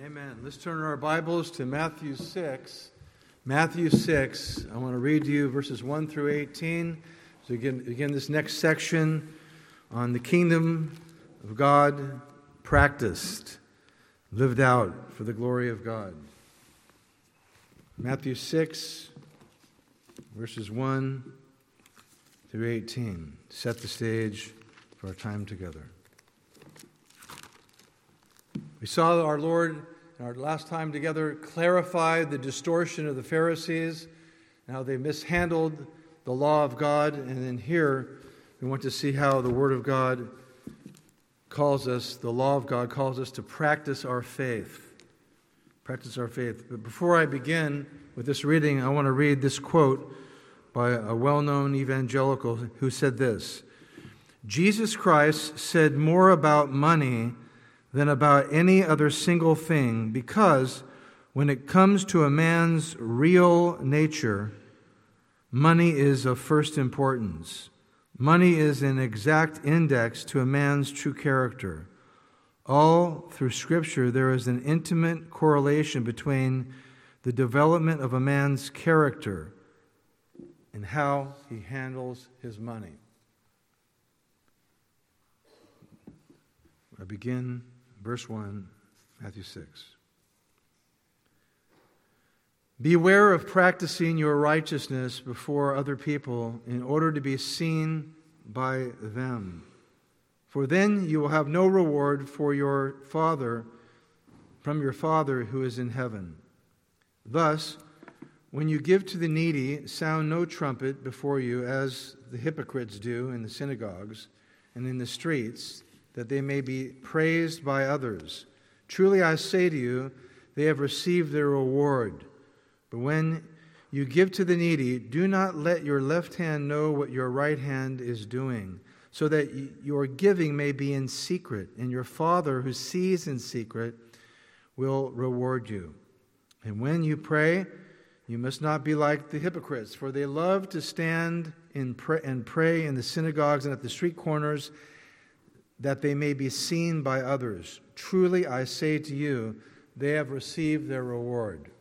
Amen. Let's turn our Bibles to Matthew 6. Matthew 6, I want to read to you verses 1 through 18. So again, this next section on the kingdom of God practiced, lived out for the glory of God. Matthew 6, verses 1 through 18. Set the stage for our time together. We saw our Lord in our last time together clarify the distortion of the Pharisees and how they mishandled the law of God. And then here we want to see how the Word of God calls us, the law of God calls us to practice our faith. Practice our faith. But before I begin with this reading, I want to read this quote by a well-known evangelical who said this: Jesus Christ said more about money than about any other single thing, because when it comes to a man's real nature, money is of first importance. Money is an exact index to a man's true character. All through Scripture, there is an intimate correlation between the development of a man's character and how he handles his money. I begin verse 1, Matthew 6. Beware of practicing your righteousness before other people in order to be seen by them. For then you will have no reward for your Father from your Father who is in heaven. Thus, when you give to the needy, sound no trumpet before you, as the hypocrites do in the synagogues and in the streets, that they may be praised by others. Truly I say to you, they have received their reward. But when you give to the needy, do not let your left hand know what your right hand is doing, so that your giving may be in secret, and your Father who sees in secret will reward you. And when you pray, you must not be like the hypocrites, for they love to stand and pray in the synagogues and at the street corners, that they may be seen by others. Truly I say to you, they have received their reward.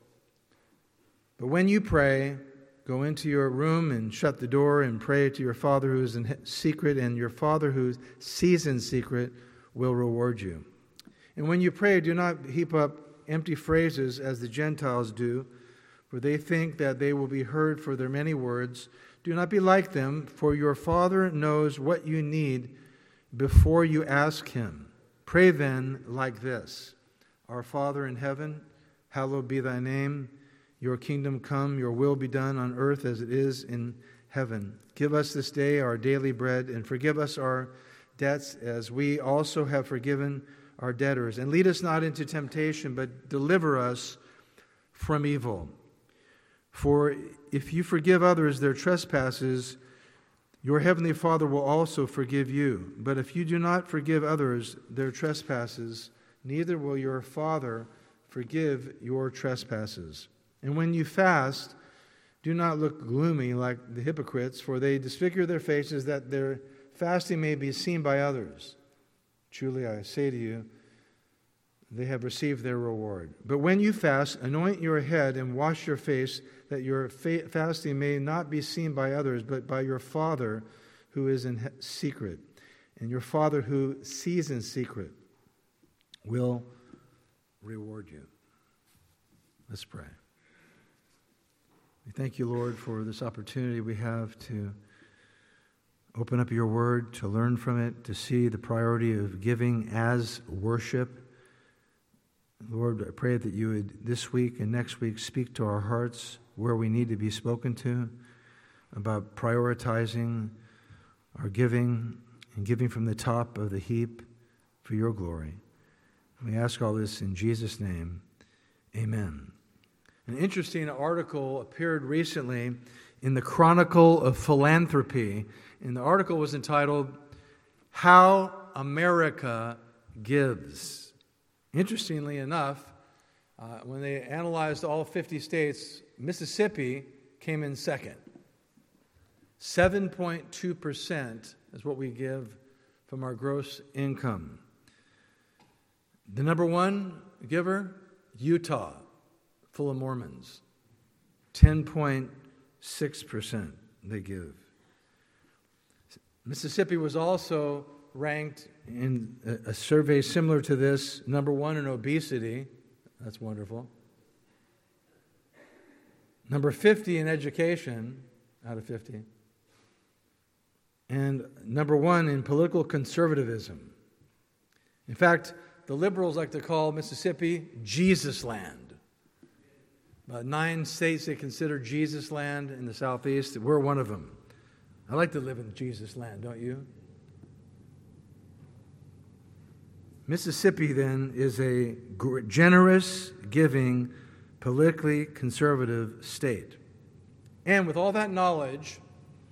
But when you pray, go into your room and shut the door and pray to your Father who is in secret, and your Father who sees in secret will reward you. And when you pray, do not heap up empty phrases as the Gentiles do, for they think that they will be heard for their many words. Do not be like them, for your Father knows what you need before you ask Him. Pray then like this: Our Father in heaven, hallowed be thy name. Your kingdom come, your will be done on earth as it is in heaven. Give us this day our daily bread, and forgive us our debts as we also have forgiven our debtors. And lead us not into temptation, but deliver us from evil. For if you forgive others their trespasses, your heavenly Father will also forgive you. But if you do not forgive others their trespasses, neither will your Father forgive your trespasses. And when you fast, do not look gloomy like the hypocrites, for they disfigure their faces that their fasting may be seen by others. Truly I say to you, they have received their reward. But when you fast, anoint your head and wash your face, that your fasting may not be seen by others, but by your Father who is in secret. And your Father who sees in secret will reward you. Let's pray. We thank you, Lord, for this opportunity we have to open up your word, to learn from it, to see the priority of giving as worship. Lord, I pray that you would this week and next week speak to our hearts where we need to be spoken to about prioritizing our giving and giving from the top of the heap for your glory. We ask all this in Jesus' name. Amen. An interesting article appeared recently in the Chronicle of Philanthropy, and the article was entitled, How America Gives. Interestingly enough, when they analyzed all 50 states, Mississippi came in second. 7.2% is what we give from our gross income. The number one giver, Utah, full of Mormons. 10.6% they give. Mississippi was also ranked in a survey similar to this, number 1 in obesity. That's wonderful. Number 50 in education, out of 50. And number 1 in political conservatism. In fact, the liberals like to call Mississippi Jesus land. About 9 states they consider Jesus land in the southeast. We're one of them. I like to live in Jesus land, don't you? Mississippi, then, is a generous, giving, politically conservative state. And with all that knowledge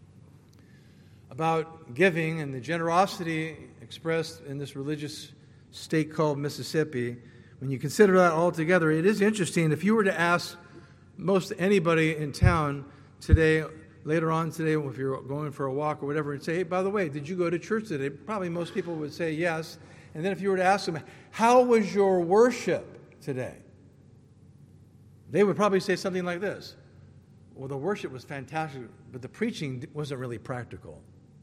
about giving and the generosity expressed in this religious state called Mississippi, when you consider that all together, it is interesting. If you were to ask most anybody in town today, later on today, if you're going for a walk or whatever, and say, hey, by the way, did you go to church today? Probably most people would say yes. And then if you were to ask them, how was your worship today? They would probably say something like this. Well, the worship was fantastic, but the preaching wasn't really practical.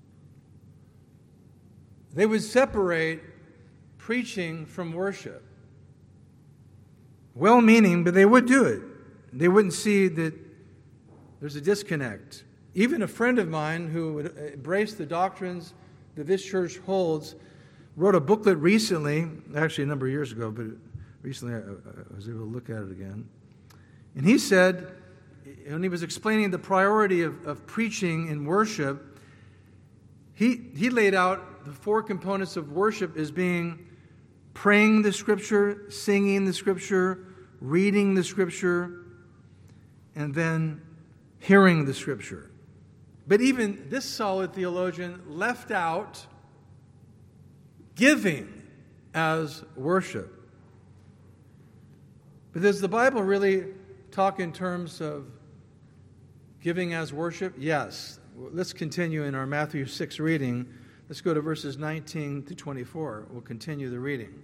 They would separate preaching from worship. Well-meaning, but they would do it. They wouldn't see that there's a disconnect. Even a friend of mine who would embrace the doctrines that this church holds wrote a booklet recently, actually a number of years ago, but recently I was able to look at it again. And he said, when he was explaining the priority of preaching and worship, he laid out the 4 components of worship as being praying the Scripture, singing the Scripture, reading the Scripture, and then hearing the Scripture. But even this solid theologian left out giving as worship. But does the Bible really talk in terms of giving as worship? Yes. Let's continue in our Matthew 6 reading. Let's go to verses 19 to 24. We'll continue the reading.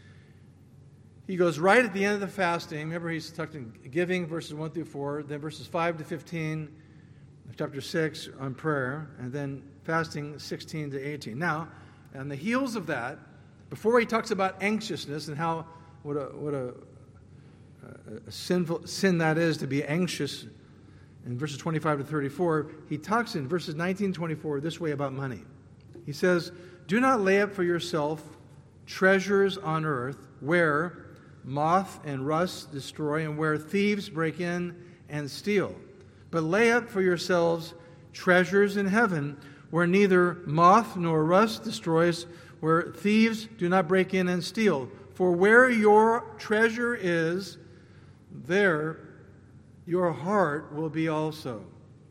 He goes right at the end of the fasting. Remember, he's talking giving, verses 1 through 4, then verses 5 to 15, chapter 6 on prayer, and then fasting 16 to 18. Now, on the heels of that, before he talks about anxiousness and how what a sinful sin that is to be anxious, in verses 25 to 34, he talks in verses 19 and 24 this way about money. He says, do not lay up for yourself treasures on earth where moth and rust destroy and where thieves break in and steal. But lay up for yourselves treasures in heaven where neither moth nor rust destroys, where thieves do not break in and steal. For where your treasure is, there your heart will be also.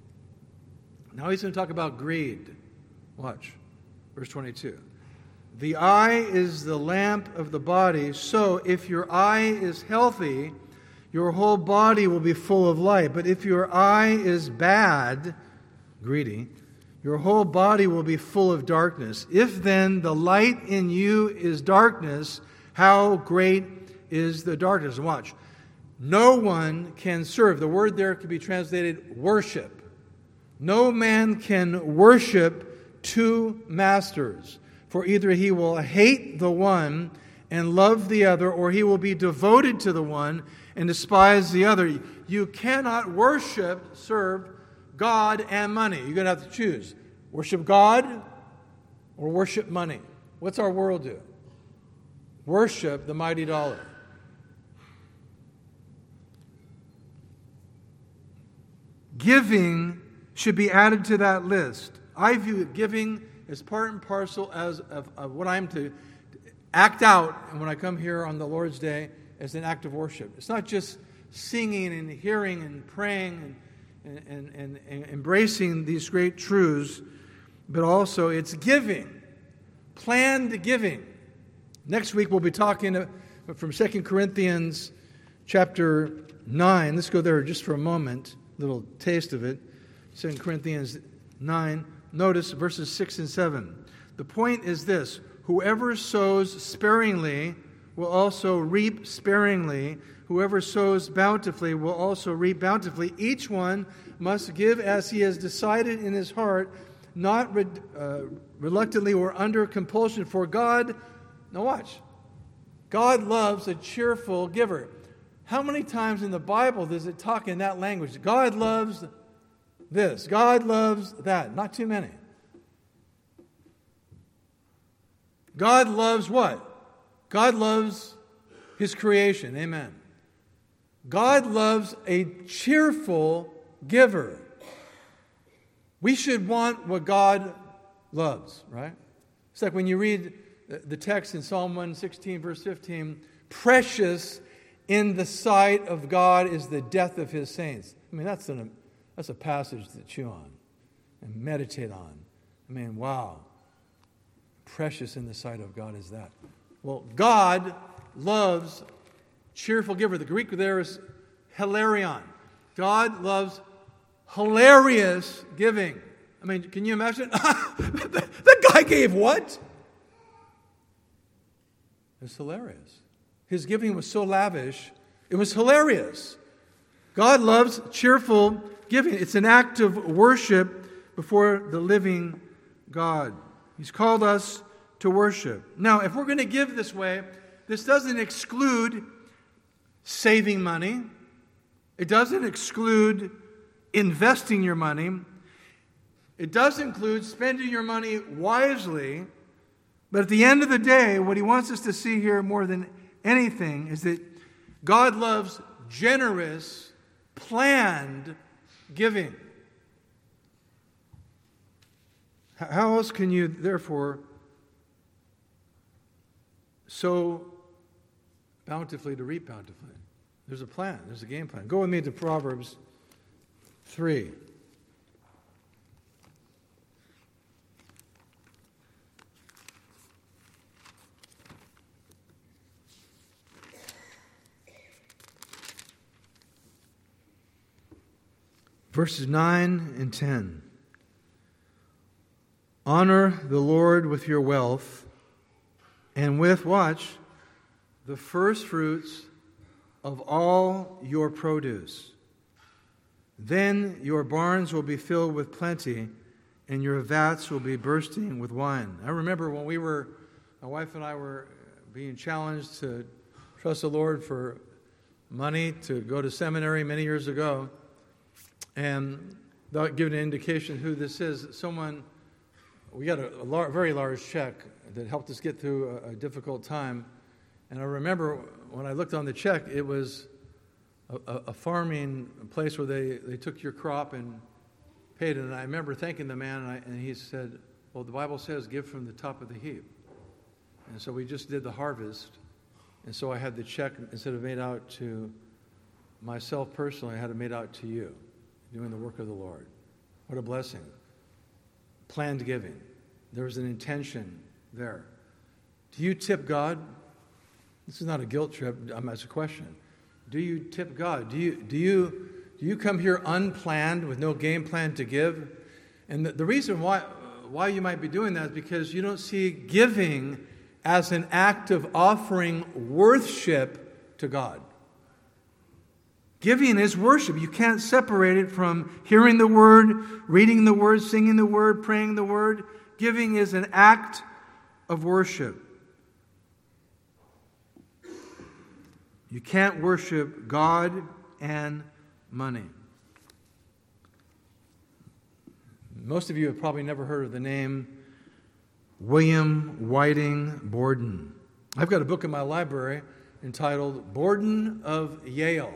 Now he's going to talk about greed. Watch. Verse 22. The eye is the lamp of the body, so if your eye is healthy, your whole body will be full of light. But if your eye is bad, greedy, your whole body will be full of darkness. If then the light in you is darkness, how great is the darkness? And watch. No one can serve. The word there could be translated worship. No man can worship 2 masters. For either he will hate the one and love the other, or he will be devoted to the one and despise the other. You cannot serve God and money. You're going to have to choose. Worship God or worship money. What's our world do? Worship the mighty dollar. Giving should be added to that list. I view giving as part and parcel of what I'm to act out when I come here on the Lord's Day as an act of worship. It's not just singing and hearing and praying and embracing these great truths, but also it's giving, planned giving. Next week we'll be talking from 2 Corinthians chapter 9. Let's go there just for a moment, a little taste of it. 2 Corinthians 9. Notice verses 6 and 7. The point is this: whoever sows sparingly will also reap sparingly. Whoever sows bountifully will also reap bountifully. Each one must give as he has decided in his heart, not reluctantly or under compulsion. For God, now watch, God loves a cheerful giver. How many times in the Bible does it talk in that language? God loves this. God loves that. Not too many. God loves what? God loves His creation. Amen. God loves a cheerful giver. We should want what God loves, right? It's like when you read the text in Psalm 116, verse 15, precious in the sight of God is the death of His saints. I mean, that's a passage to chew on and meditate on. I mean, wow. Precious in the sight of God is that. Well, God loves cheerful giver. The Greek there is hilarion. God loves hilarious giving. I mean, can you imagine? The guy gave what? It's hilarious. His giving was so lavish, it was hilarious. God loves cheerful giving. It's an act of worship before the living God. He's called us to worship. Now, if we're going to give this way, this doesn't exclude saving money. It doesn't exclude investing your money. It does include spending your money wisely. But at the end of the day, what he wants us to see here more than anything is that God loves generous, planned giving. How else can you, therefore, sow bountifully to reap bountifully? There's a plan. There's a game plan. Go with me to Proverbs 3. Verses 9 and 10. Honor the Lord with your wealth, and with, watch, the first fruits of all your produce. Then your barns will be filled with plenty, and your vats will be bursting with wine. I remember when my wife and I were being challenged to trust the Lord for money to go to seminary many years ago, and without giving an indication who this is, we got a very large check that helped us get through a difficult time. And I remember when I looked on the check, it was a farming place where they took your crop and paid it. And I remember thanking the man, and he said, well, the Bible says give from the top of the heap. And so we just did the harvest. And so I had the check, instead of made out to myself personally, I had it made out to you, doing the work of the Lord. What a blessing. Planned giving. There was an intention there. Do you tip God? This is not a guilt trip. It's a question. Do you tip God? Do you come here unplanned with no game plan to give? And the reason why you might be doing that is because you don't see giving as an act of offering worship to God. Giving is worship. You can't separate it from hearing the Word, reading the Word, singing the Word, praying the Word. Giving is an act of worship. You can't worship God and money. Most of you have probably never heard of the name William Whiting Borden. I've got a book in my library entitled Borden of Yale,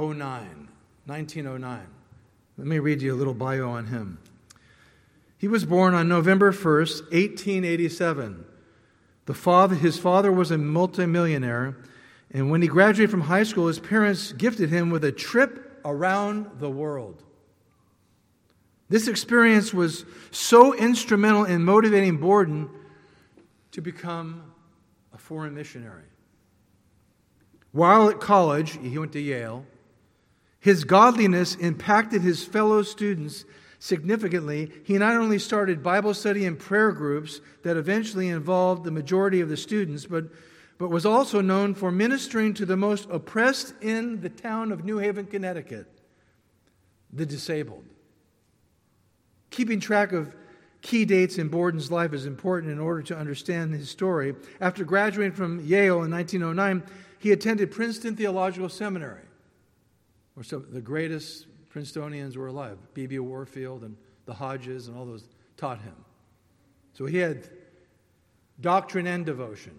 1909. Let me read you a little bio on him. He was born on November 1st, 1887. His father was a multimillionaire, and when he graduated from high school, his parents gifted him with a trip around the world. This experience was so instrumental in motivating Borden to become a foreign missionary. While at college, he went to Yale, his godliness impacted his fellow students significantly. He not only started Bible study and prayer groups that eventually involved the majority of the students, but but was also known for ministering to the most oppressed in the town of New Haven, Connecticut, the disabled. Keeping track of key dates in Borden's life is important in order to understand his story. After graduating from Yale in 1909, he attended Princeton Theological Seminary, where some of the greatest Princetonians were alive. B.B. Warfield and the Hodges and all those taught him. So he had doctrine and devotion.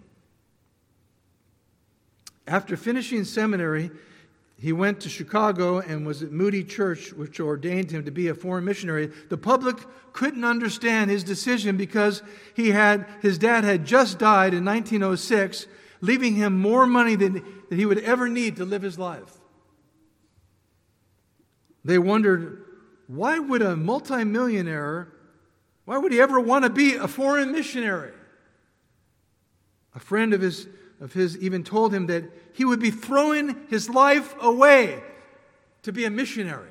After finishing seminary, he went to Chicago and was at Moody Church, which ordained him to be a foreign missionary. The public couldn't understand his decision because his dad had just died in 1906, leaving him more money than he would ever need to live his life. They wondered, why would a multimillionaire, why would he ever want to be a foreign missionary? A friend of his even told him that he would be throwing his life away to be a missionary.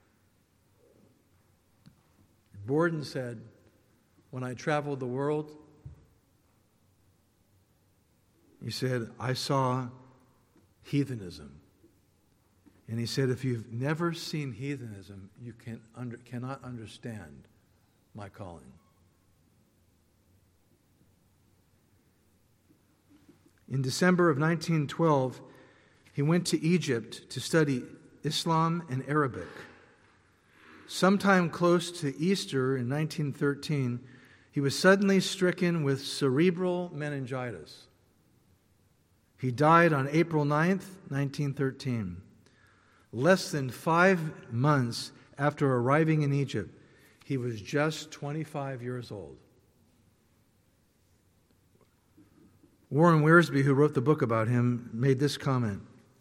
Borden said, when I traveled the world, he said, I saw heathenism. And he said, if you've never seen heathenism, you cannot understand my calling. In December of 1912, he went to Egypt to study Islam and Arabic. Sometime close to Easter in 1913, he was suddenly stricken with cerebral meningitis. He died on April 9th, 1913. Less than 5 months after arriving in Egypt, he was just 25 years old. Warren Wiersbe, who wrote the book about him, made this comment.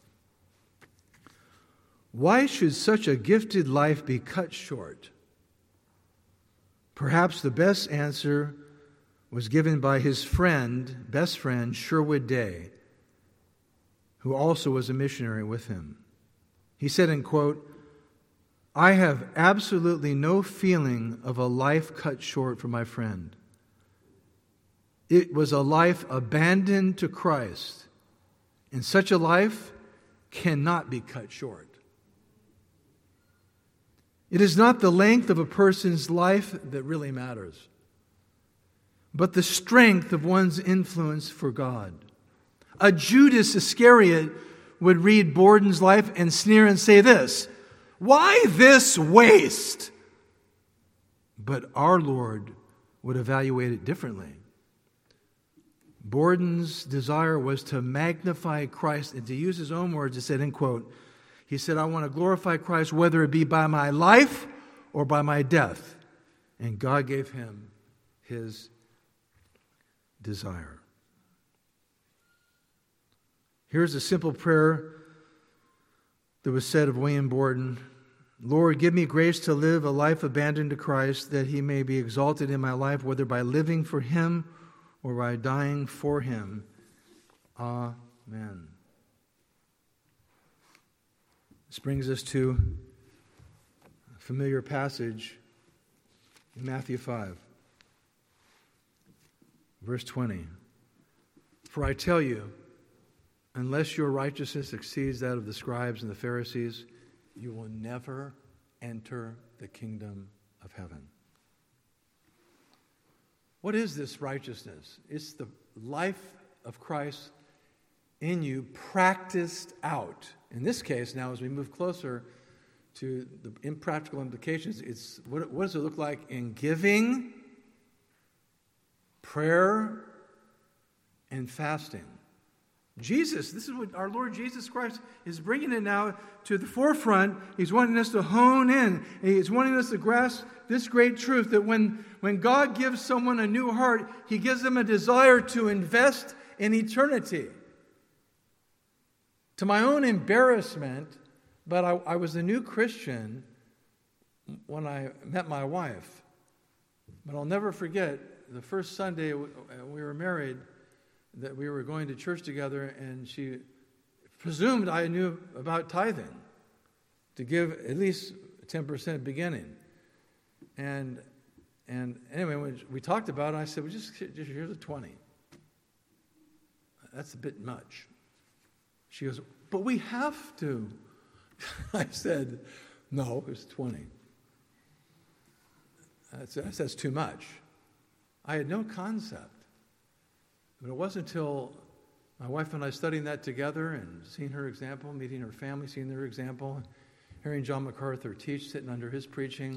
Why should such a gifted life be cut short? Perhaps the best answer was given by his best friend, Sherwood Day, who also was a missionary with him. He said, in quote, I have absolutely no feeling of a life cut short for my friend. It was a life abandoned to Christ, and such a life cannot be cut short. It is not the length of a person's life that really matters, but the strength of one's influence for God. A Judas Iscariot would read Borden's life and sneer and say this, why this waste? But our Lord would evaluate it differently. Borden's desire was to magnify Christ, and to use his own words, he said, end quote, he said, I want to glorify Christ whether it be by my life or by my death. And God gave him his desire. Here's a simple prayer that was said of William Borden. Lord, give me grace to live a life abandoned to Christ, that he may be exalted in my life, whether by living for him or by dying for him. Amen. This brings us to a familiar passage in Matthew 5, verse 20. For I tell you, unless your righteousness exceeds that of the scribes and the Pharisees, you will never enter the kingdom of heaven. What is this righteousness? It's the life of Christ in you practiced out. In this case, now as we move closer to the impractical implications, it's what does it look like in giving, prayer, and fasting? Jesus, this is what our Lord Jesus Christ is bringing it now to the forefront. He's wanting us to hone in. He's wanting us to grasp this great truth that when God gives someone a new heart, he gives them a desire to invest in eternity. To my own embarrassment, but I was a new Christian when I met my wife. But I'll never forget the first Sunday we were married, that we were going to church together, and she presumed I knew about tithing, to give at least 10% beginning. And anyway, when we talked about it, I said, well, just here's a 20. that's a bit much. She goes, but we have to. I said, no, it's 20. That's too much. I had no concept. But it wasn't until my wife and I studying that together and seeing her example, meeting her family, seeing their example, hearing John MacArthur teach, sitting under his preaching,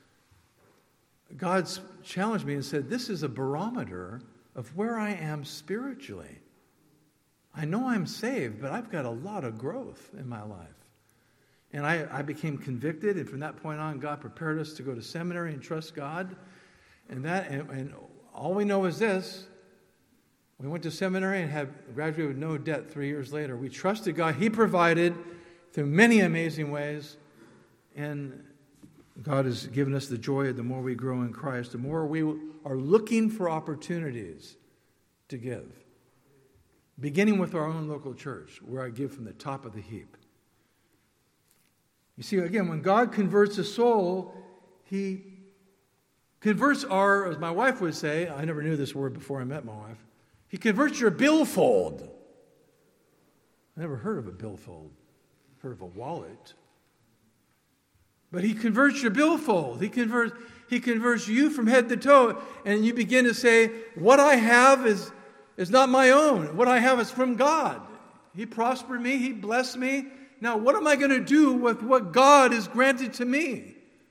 God's challenged me and said, this is a barometer of where I am spiritually. I know I'm saved, but I've got a lot of growth in my life. And I became convicted, and from that point on, God prepared us to go to seminary and trust God. And all we know is this. We went to seminary and graduated with no debt 3 years later. We trusted God. He provided through many amazing ways. And God has given us the joy the more we grow in Christ, the more we are looking for opportunities to give. Beginning with our own local church, where I give from the top of the heap. You see, again, when God converts a soul, He converts as my wife would say, I never knew this word before I met my wife, He converts your billfold. I never heard of a billfold. I've heard of a wallet. But He converts your billfold. He converts you from head to toe, and you begin to say, what I have is not my own. What I have is from God. He prospered me. He blessed me. Now, what am I going to do with what God has granted to me?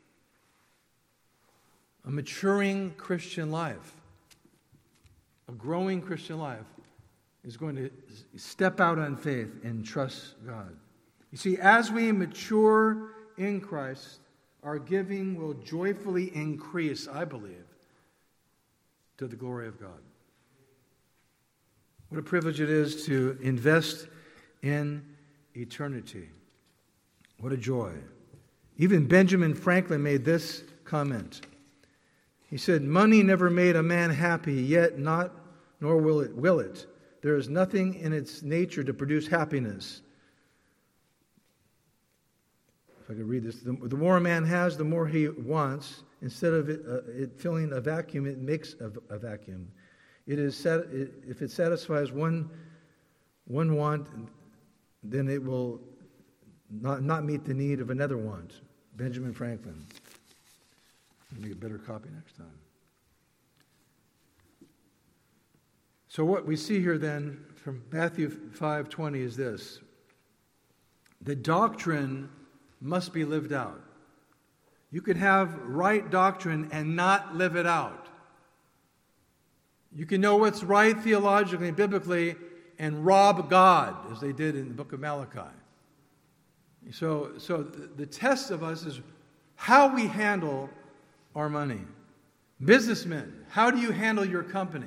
A maturing Christian life, a growing Christian life is going to step out on faith and trust God. You see, as we mature in Christ, our giving will joyfully increase, I believe, to the glory of God. What a privilege it is to invest in eternity. What a joy. Even Benjamin Franklin made this comment. He said, money never made a man happy, yet nor will it. There is nothing in its nature to produce happiness. If I could read this. The more a man has, the more he wants. Instead of it filling a vacuum, it makes a vacuum. If it satisfies one want, then it will not meet the need of another want. Benjamin Franklin. I'll make a better copy next time. So what we see here then from Matthew 5:20 is this. The doctrine must be lived out. You could have right doctrine and not live it out. You can know what's right theologically and biblically and rob God, as they did in the book of Malachi. So the test of us is how we handle our money. Businessmen, how do you handle your company?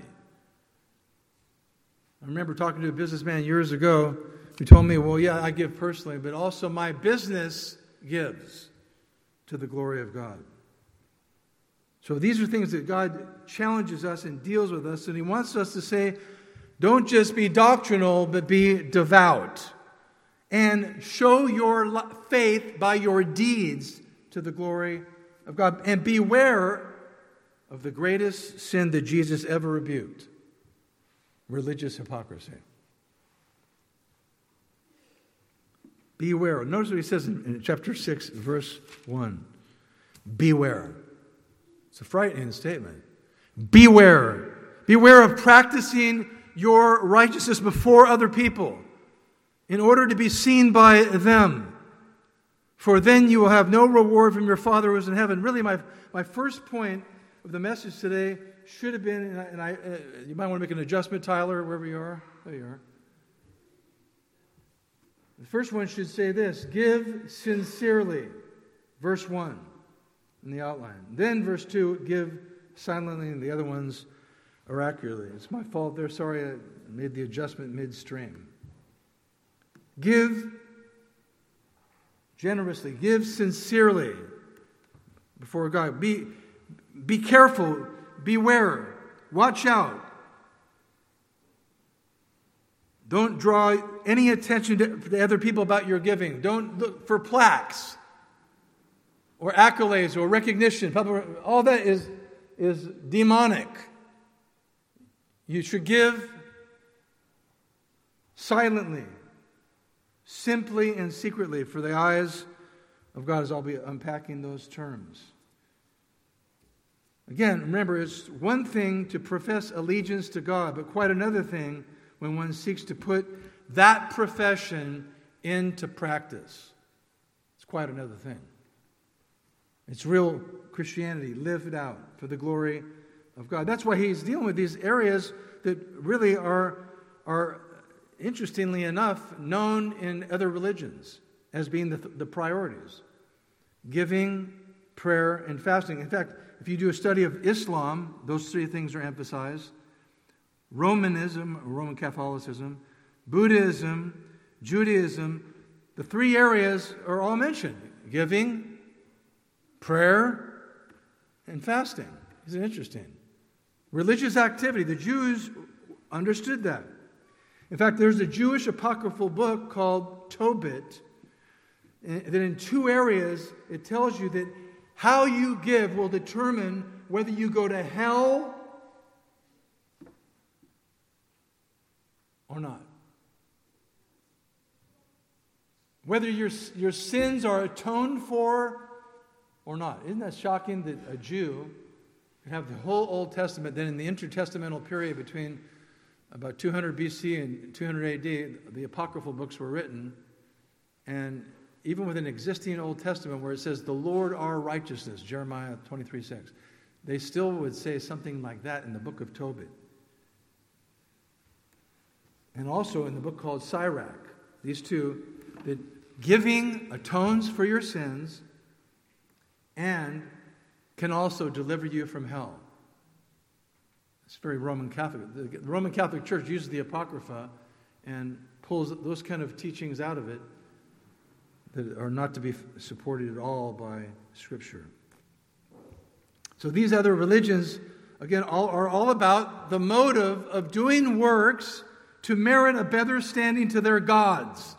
I remember talking to a businessman years ago who told me, well, yeah, I give personally, but also my business gives to the glory of God. So these are things that God challenges us and deals with us, and He wants us to say, don't just be doctrinal, but be devout. And show your faith by your deeds to the glory of God. And beware of the greatest sin that Jesus ever rebuked, religious hypocrisy. Beware. Notice what He says in chapter 6, verse 1. Beware. It's a frightening statement. Beware. Beware of practicing your righteousness before other people in order to be seen by them. For then you will have no reward from your Father who is in heaven. Really, my first point of the message today should have been, and you might want to make an adjustment, Tyler, wherever you are. There you are. The first one should say this: give sincerely. Verse 1 in the outline. Then verse 2, give silently, and the other ones are accurately. It's my fault there. Sorry I made the adjustment midstream. Give generously. Give sincerely before God. Be careful. Beware. Watch out. Don't draw any attention to other people about your giving. Don't look for plaques or accolades or recognition. All that is demonic. You should give silently, simply and secretly, for the eyes of God, as I'll be unpacking those terms. Again, remember, it's one thing to profess allegiance to God, but quite another thing when one seeks to put that profession into practice. It's quite another thing. It's real Christianity lived out for the glory of God. That's why he's dealing with these areas that really are interestingly enough, known in other religions as being the priorities. Giving, prayer, and fasting. In fact, if you do a study of Islam, those three things are emphasized. Romanism, Roman Catholicism, Buddhism, Judaism, the three areas are all mentioned. Giving, prayer, and fasting. Isn't it interesting? Religious activity. The Jews understood that. In fact, there's a Jewish apocryphal book called Tobit, that in two areas it tells you that how you give will determine whether you go to hell or not. Whether your sins are atoned for or not. Isn't that shocking that a Jew could have the whole Old Testament, then in the intertestamental period between about 200 BC and 200 AD, the apocryphal books were written, and even with an existing Old Testament where it says, the Lord our righteousness, Jeremiah 23:6, they still would say something like that in the book of Tobit. And also in the book called Sirach, these two, that giving atones for your sins and can also deliver you from hell. It's very Roman Catholic. The Roman Catholic Church uses the Apocrypha and pulls those kind of teachings out of it that are not to be supported at all by Scripture. So these other religions, again, are all about the motive of doing works to merit a better standing to their gods.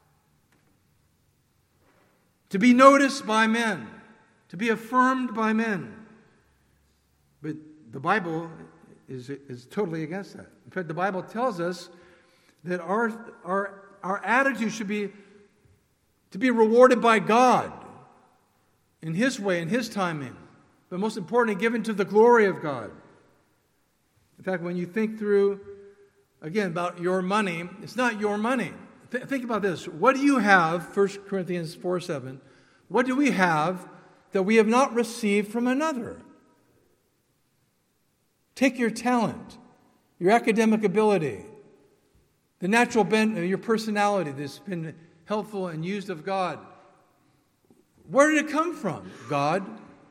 To be noticed by men. To be affirmed by men. But the Bible is totally against that. In fact, the Bible tells us that our attitude should be to be rewarded by God in His way, in His timing, but most importantly, given to the glory of God. In fact, when you think through, again, about your money, it's not your money. Think about this. What do you have, 1 Corinthians 4:7, what do we have that we have not received from another? Take your talent, your academic ability, the natural bent of your personality that's been helpful and used of God. Where did it come from? God.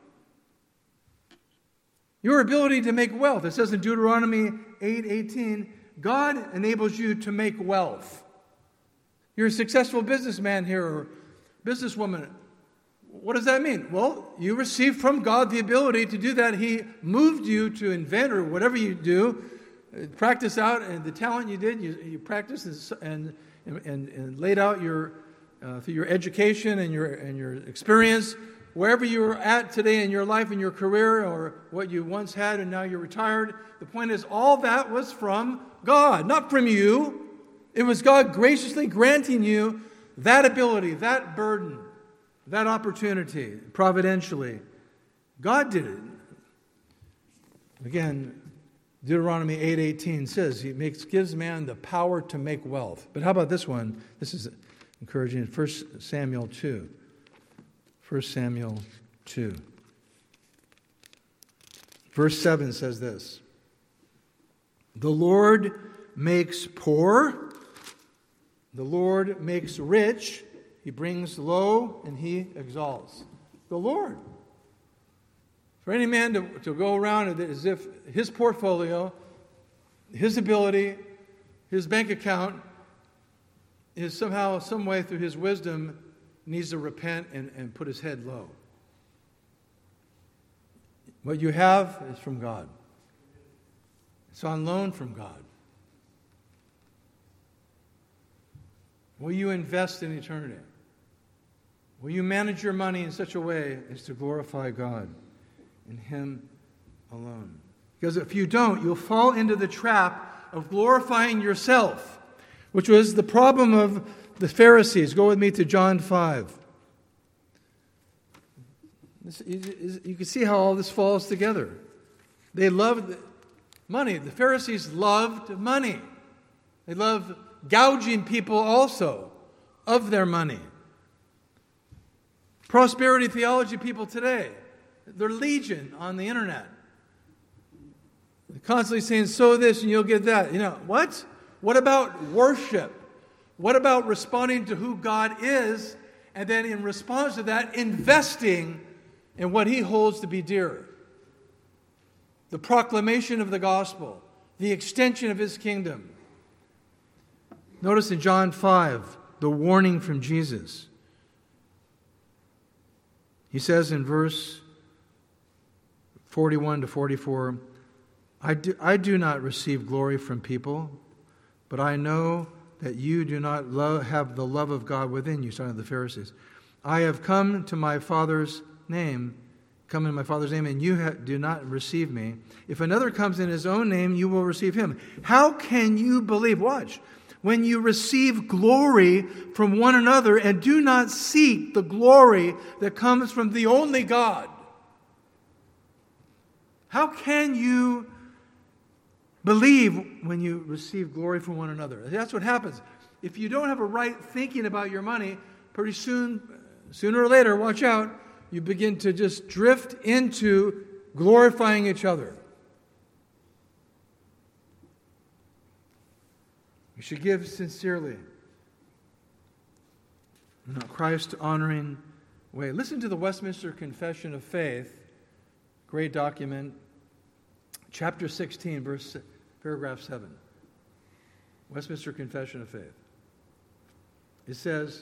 Your ability to make wealth. It says in Deuteronomy 8:18, God enables you to make wealth. You're a successful businessman here or businesswoman. What does that mean? Well, you received from God the ability to do that. He moved you to invent or whatever you do, practice out, and the talent you did, you practiced and laid out your through your education and your experience, wherever you're at today in your life and your career, or what you once had and now you're retired. The point is, all that was from God, not from you. It was God graciously granting you that ability, that burden, that opportunity, providentially. God did it. Again, Deuteronomy 8:18 says He gives man the power to make wealth. But how about this one? This is encouraging. 1 Samuel 2. 1 Samuel 2. Verse 7 says this. The Lord makes poor. The Lord makes rich. He brings low and He exalts. The Lord. For any man to go around as if his portfolio, his ability, his bank account is somehow, some way through his wisdom needs to repent and put his head low. What you have is from God. It's on loan from God. Will you invest in eternity? Will you manage your money in such a way as to glorify God and Him alone? Because if you don't, you'll fall into the trap of glorifying yourself. which was the problem of the Pharisees. Go with me to John 5. You can see how all this falls together. They loved money. The Pharisees loved money. They loved gouging people also of their money. Prosperity theology people today, they're legion on the internet. They're constantly saying, sow this and you'll get that. What? What about worship? What about responding to who God is, and then in response to that, investing in what He holds to be dear? The proclamation of the gospel, the extension of His kingdom. Notice in John 5, the warning from Jesus. He says in verse 41 to 44, I do not receive glory from people, but I know that you do not have the love of God within you, son of the Pharisees. I have come in my Father's name, and you do not receive me. If another comes in his own name, you will receive him. How can you believe? Watch. When you receive glory from one another and do not seek the glory that comes from the only God. How can you believe when you receive glory from one another? That's what happens. If you don't have a right thinking about your money, pretty soon, sooner or later, watch out, you begin to just drift into glorifying each other. We should give sincerely, in a Christ-honoring way. Listen to the Westminster Confession of Faith, great document, chapter 16, paragraph 7. Westminster Confession of Faith. It says,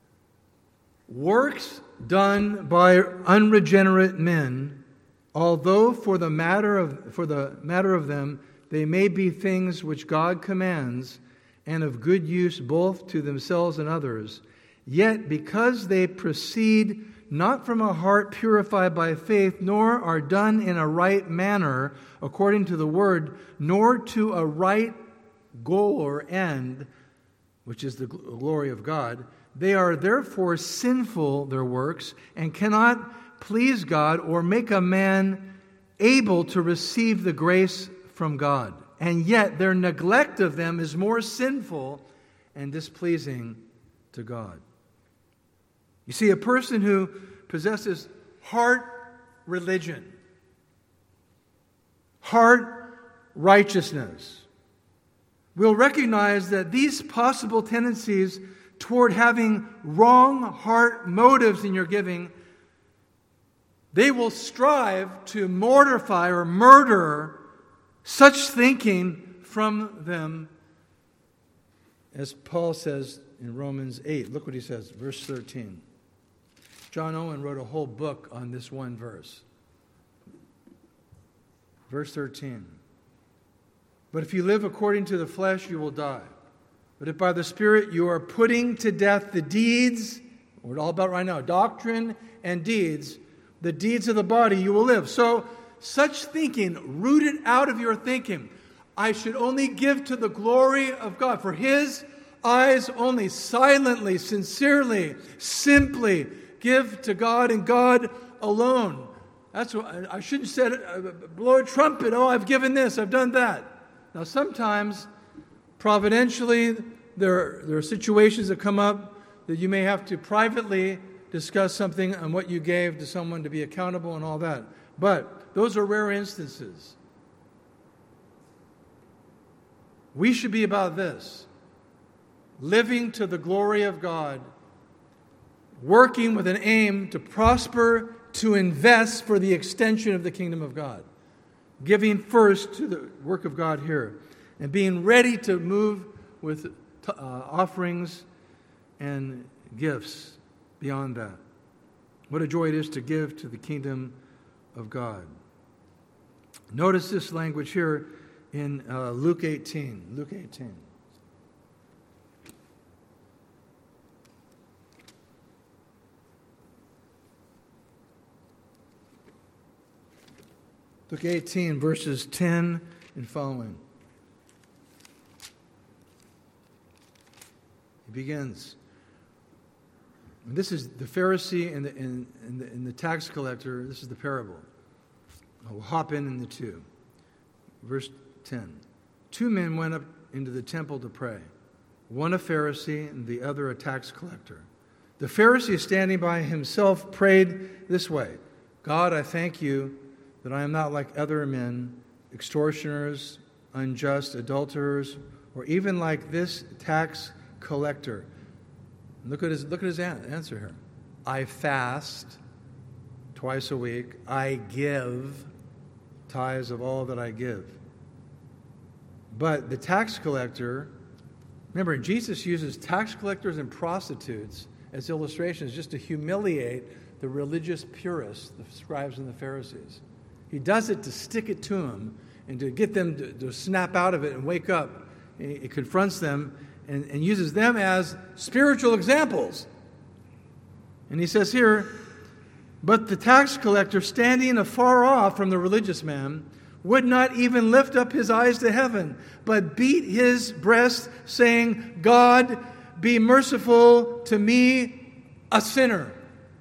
works done by unregenerate men, although for the matter of them they may be things which God commands, and of good use both to themselves and others, yet because they proceed not from a heart purified by faith, nor are done in a right manner according to the word, nor to a right goal or end, which is the glory of God, they are therefore sinful, their works, and cannot please God or make a man able to receive the grace from God. And yet their neglect of them is more sinful and displeasing to God. You see, a person who possesses heart religion, heart righteousness, will recognize that these possible tendencies toward having wrong heart motives in your giving, they will strive to mortify or murder such thinking from them, as Paul says in Romans 8. Look what he says, verse 13. John Owen wrote a whole book on this one verse. Verse 13. But if you live according to the flesh, you will die. But if by the Spirit you are putting to death the deeds, what we're all about right now, doctrine and deeds, the deeds of the body, you will live. So, such thinking, rooted out of your thinking, I should only give to the glory of God, for His eyes only, silently, sincerely, simply give to God and God alone. That's what I shouldn't say, blow a trumpet, oh, I've given this, I've done that. Now, sometimes, providentially, there are situations that come up that you may have to privately discuss something on what you gave to someone to be accountable and all that. But those are rare instances. We should be about this: living to the glory of God, working with an aim to prosper, to invest for the extension of the kingdom of God, giving first to the work of God here, and being ready to move with offerings and gifts beyond that. What a joy it is to give to the kingdom of God. Notice this language here in Luke 18. Luke 18. Luke 18, verses 10 and following. He begins. And this is the Pharisee and the tax collector. This is the parable. We'll hop in the two. Verse 10. 2 men went up into the temple to pray, one a Pharisee and the other a tax collector. The Pharisee, standing by himself, prayed this way: God, I thank you that I am not like other men, extortioners, unjust, adulterers, or even like this tax collector. Look at his answer here. I fast twice a week. I give tithes of all that I give. But the tax collector, remember, Jesus uses tax collectors and prostitutes as illustrations just to humiliate the religious purists, the scribes and the Pharisees. He does it to stick it to them and to get them to snap out of it and wake up. He confronts them and uses them as spiritual examples. And he says here, but the tax collector, standing afar off from the religious man, would not even lift up his eyes to heaven, but beat his breast, saying, God, be merciful to me, a sinner.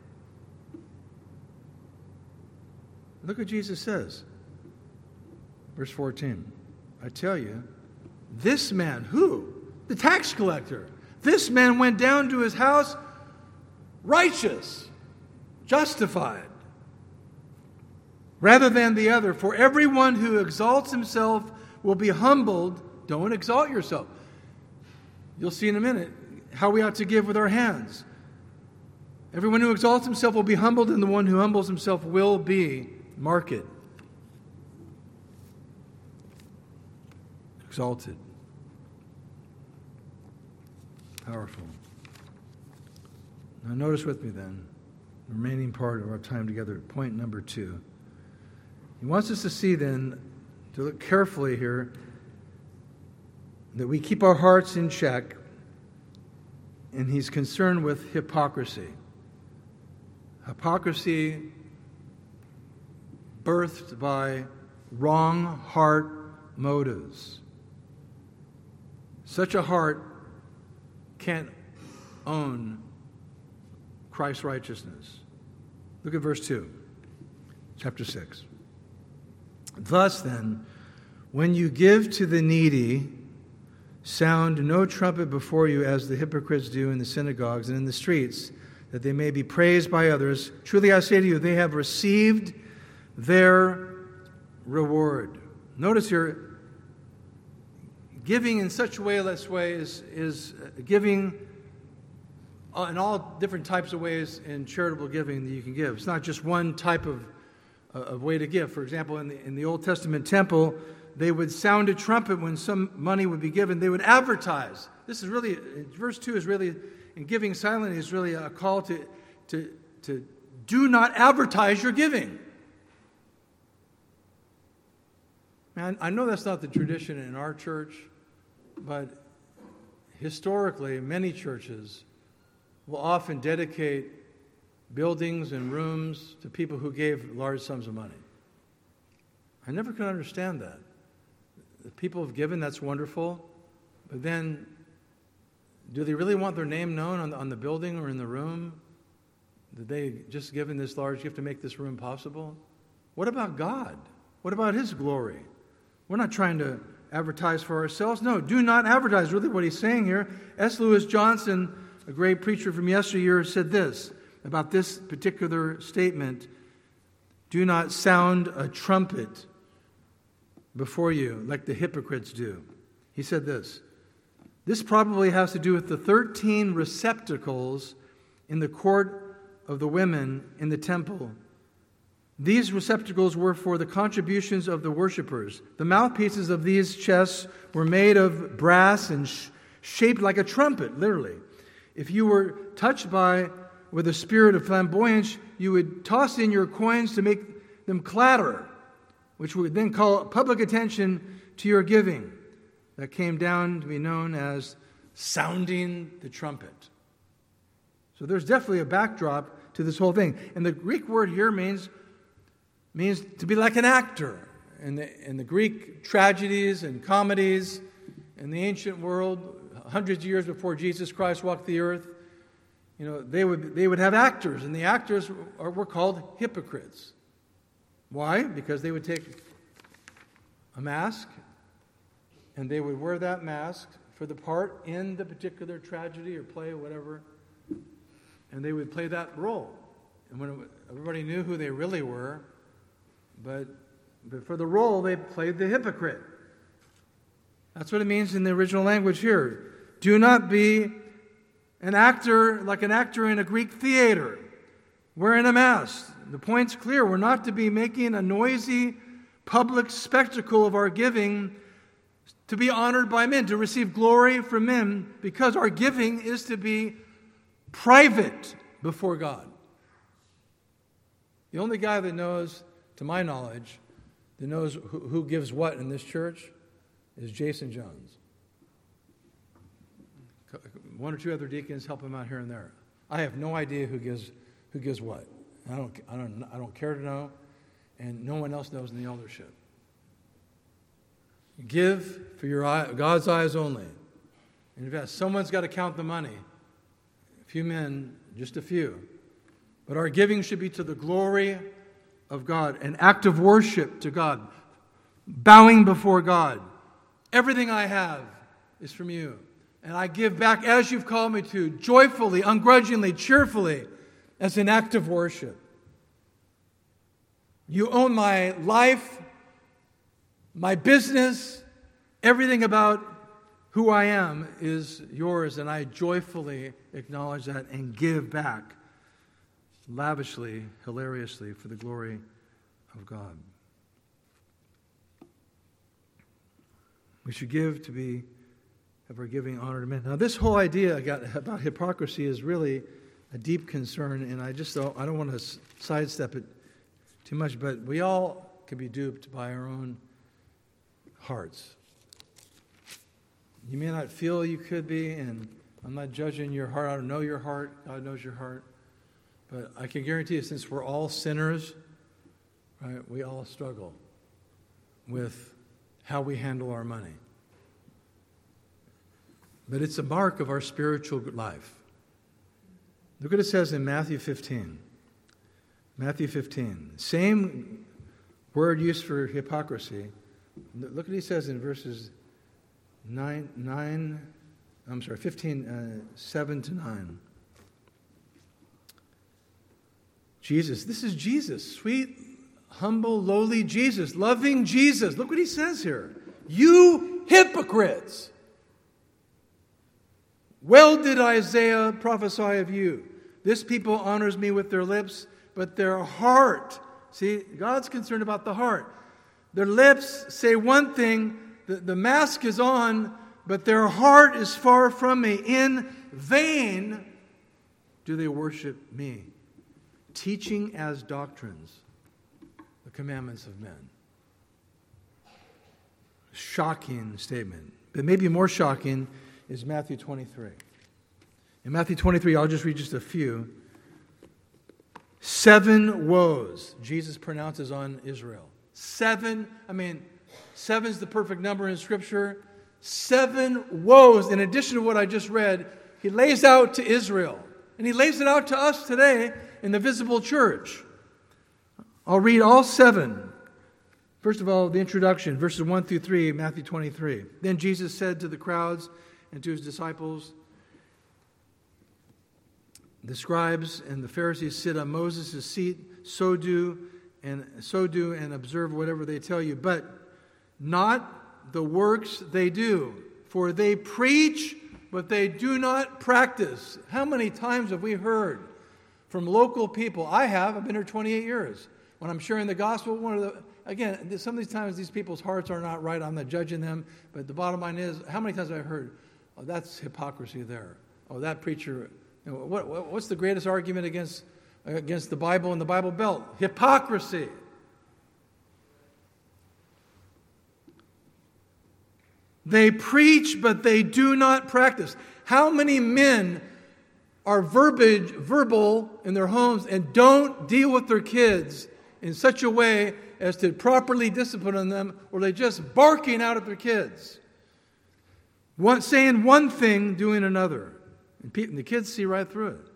Look what Jesus says. Verse 14. I tell you, this man, who? The tax collector. This man went down to his house righteous, justified, rather than the other. For everyone who exalts himself will be humbled. Don't exalt yourself. You'll see in a minute how we ought to give with our hands. Everyone who exalts himself will be humbled, and the one who humbles himself will be, mark it, exalted. Powerful. Now notice with me then, the remaining part of our time together, point number 2. He wants us to see then, to look carefully here, that we keep our hearts in check, and he's concerned with hypocrisy. Hypocrisy birthed by wrong heart motives. Such a heart can't own Christ's righteousness. Look at verse 2, chapter 6. Thus then, when you give to the needy, sound no trumpet before you as the hypocrites do in the synagogues and in the streets, that they may be praised by others. Truly I say to you, they have received their reward. Notice here, giving in such a way, is giving in all different types of ways in charitable giving that you can give. It's not just one type of way to give. For example, in the Old Testament temple, they would sound a trumpet when some money would be given. They would advertise. This is really, verse 2 is really, in giving silently, is really a call to do not advertise your giving. Man, I know that's not the tradition in our church, but historically, many churches will often dedicate buildings and rooms to people who gave large sums of money. I never could understand that. The people have given, that's wonderful, but then do they really want their name known on the building or in the room? Did they just given this large gift to make this room possible? What about God? What about His glory? We're not trying to advertise for ourselves. No, do not advertise. Really what he's saying here. S. Lewis Johnson, a great preacher from yesteryear, said this about this particular statement: do not sound a trumpet before you like the hypocrites do. He said this: this probably has to do with the 13 receptacles in the court of the women in the temple. These receptacles were for the contributions of the worshipers. The mouthpieces of these chests were made of brass and shaped like a trumpet, literally. If you were touched with a spirit of flamboyance, you would toss in your coins to make them clatter, which would then call public attention to your giving. That came down to be known as sounding the trumpet. So there's definitely a backdrop to this whole thing. And the Greek word here means to be like an actor. In the Greek tragedies and comedies in the ancient world, hundreds of years before Jesus Christ walked the earth, they would have actors, and the actors were called hypocrites. Why? Because they would take a mask, and they would wear that mask for the part in the particular tragedy or play or whatever, and they would play that role. And when everybody knew who they really were, but for the role, they played the hypocrite. That's what it means in the original language here. Do not be an actor like an actor in a Greek theater, wearing a mask. The point's clear. We're not to be making a noisy public spectacle of our giving to be honored by men, to receive glory from men, because our giving is to be private before God. The only guy that knows, to my knowledge, that knows who gives what in this church is Jason Jones. One or two other deacons help him out here and there. I have no idea who gives what. I don't care to know, and no one else knows in the eldership. Give for your God's eyes only. And in fact, someone's got to count the money. A few men, just a few. But our giving should be to the glory of God, an act of worship to God, bowing before God. Everything I have is from you. And I give back as you've called me to, joyfully, ungrudgingly, cheerfully, as an act of worship. You own my life, my business, everything about who I am is yours, and I joyfully acknowledge that and give back lavishly, hilariously, for the glory of God. We should give to have our giving honor to men. Now, this whole idea about hypocrisy is really a deep concern, and I don't want to sidestep it too much, but we all can be duped by our own hearts. You may not feel you could be, and I'm not judging your heart. I don't know your heart. God knows your heart. But I can guarantee you, since we're all sinners, right, we all struggle with how we handle our money. But it's a mark of our spiritual life. Look what it says in Matthew 15. Matthew 15. Same word used for hypocrisy. Look what he says in verses 15, 7 to 9. Jesus, this is Jesus, sweet, humble, lowly Jesus, loving Jesus. Look what he says here. You hypocrites! Well did Isaiah prophesy of you. This people honors me with their lips, but their heart, see, God's concerned about the heart. Their lips say one thing, the mask is on, but their heart is far from me. In vain do they worship me, teaching as doctrines the commandments of men. Shocking statement. But maybe more shocking is Matthew 23. In Matthew 23, I'll just read just a few. 7 woes Jesus pronounces on Israel. 7 is the perfect number in Scripture. 7 woes, in addition to what I just read, he lays out to Israel. And he lays it out to us today in the visible church. I'll read all 7. First of all, the introduction, verses 1 through 3, Matthew 23. Then Jesus said to the crowds and to his disciples, the scribes and the Pharisees sit on Moses' seat, so do and observe whatever they tell you, but not the works they do. For they preach, but they do not practice. How many times have we heard from local people? I've been here 28 years. When I'm sharing the gospel, some of these times these people's hearts are not right. I'm not judging them, but the bottom line is, how many times have I heard, oh, that's hypocrisy there. Oh, that preacher, what's the greatest argument against the Bible and the Bible Belt? Hypocrisy. They preach, but they do not practice. How many men are verbal in their homes and don't deal with their kids in such a way as to properly discipline them, or they're just barking out at their kids? Saying one thing, doing another. And the kids see right through it.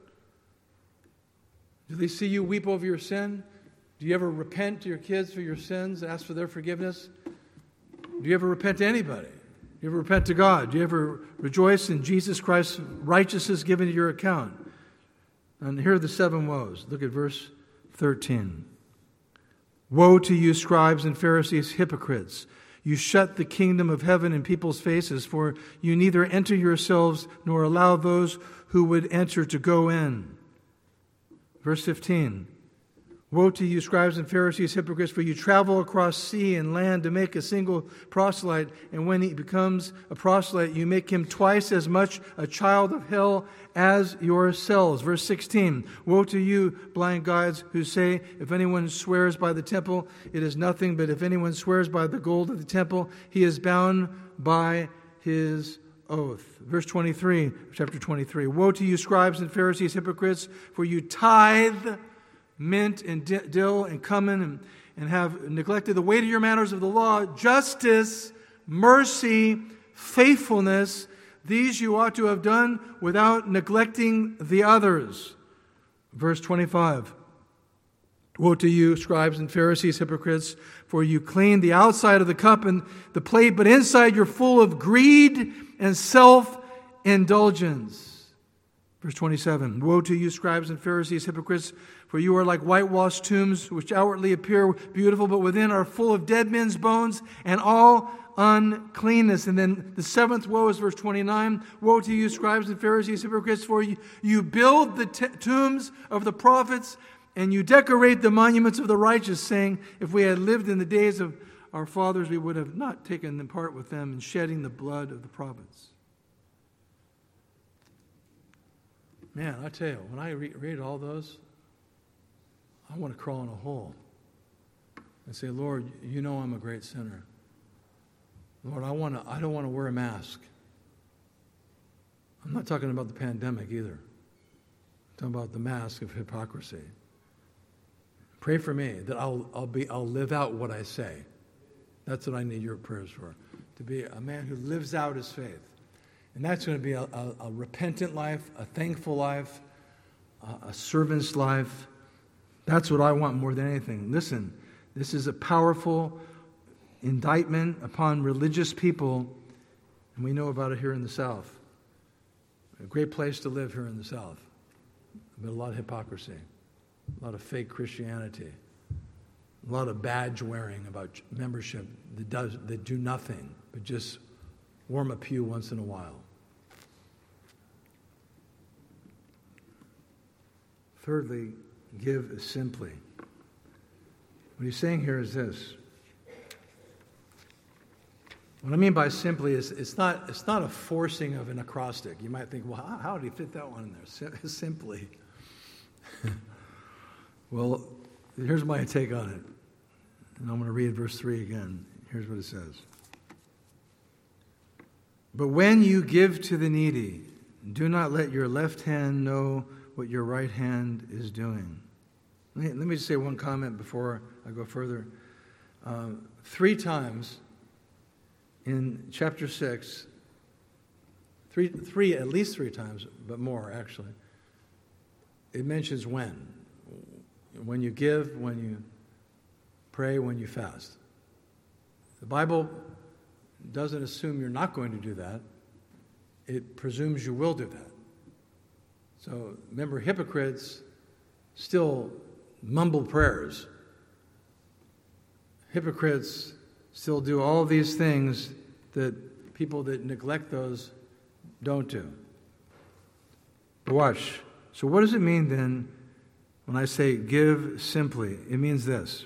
Do they see you weep over your sin? Do you ever repent to your kids for your sins, ask for their forgiveness? Do you ever repent to anybody? Do you ever repent to God? Do you ever rejoice in Jesus Christ's righteousness given to your account? And here are the 7 woes. Look at verse 13. Woe to you, scribes and Pharisees, hypocrites! You shut the kingdom of heaven in people's faces, for you neither enter yourselves nor allow those who would enter to go in. Verse 15. Woe to you, scribes and Pharisees, hypocrites, for you travel across sea and land to make a single proselyte, and when he becomes a proselyte, you make him twice as much a child of hell as yourselves. Verse 16. Woe to you, blind guides, who say, if anyone swears by the temple, it is nothing, but if anyone swears by the gold of the temple, he is bound by his oath. Verse 23, chapter 23. Woe to you, scribes and Pharisees, hypocrites, for you tithe mint and dill and cumin and have neglected the weightier matters of the law, justice, mercy, faithfulness. These you ought to have done without neglecting the others. Verse 25. Woe to you, scribes and Pharisees, hypocrites, for you clean the outside of the cup and the plate, but inside you're full of greed and self-indulgence. Verse 27. Woe to you, scribes and Pharisees, hypocrites, for you are like whitewashed tombs, which outwardly appear beautiful, but within are full of dead men's bones and all uncleanness. And then the 7th woe is verse 29. Woe to you, scribes and Pharisees, hypocrites, for you build the tombs of the prophets, and you decorate the monuments of the righteous, saying, if we had lived in the days of our fathers, we would have not taken part with them in shedding the blood of the prophets. Man, I tell you, when I read all those, I want to crawl in a hole and say, Lord, you know I'm a great sinner. Lord, I don't want to wear a mask. I'm not talking about the pandemic either. I'm talking about the mask of hypocrisy. Pray for me that I'll live out what I say. That's what I need your prayers for. To be a man who lives out his faith. And that's going to be a repentant life, a thankful life, a servant's life. That's what I want more than anything. Listen, this is a powerful indictment upon religious people, and we know about it here in the South. A great place to live here in the South. But a lot of hypocrisy, a lot of fake Christianity, a lot of badge wearing about membership that do nothing but just warm a pew once in a while. Thirdly, give simply. What he's saying here is this. What I mean by simply is it's not a forcing of an acrostic. You might think, well, how did he fit that one in there? Simply. Well, here's my take on it. And I'm going to read verse 3 again. Here's what it says. But when you give to the needy, do not let your left hand know what your right hand is doing. Let me just say one comment before I go further. 3 times in chapter 6, at least three times, but more actually, it mentions when. When you give, when you pray, when you fast. The Bible doesn't assume you're not going to do that. It presumes you will do that. So remember, hypocrites still mumble prayers. Hypocrites still do all these things that people that neglect those don't do. But watch. So what does it mean then when I say give simply? It means this.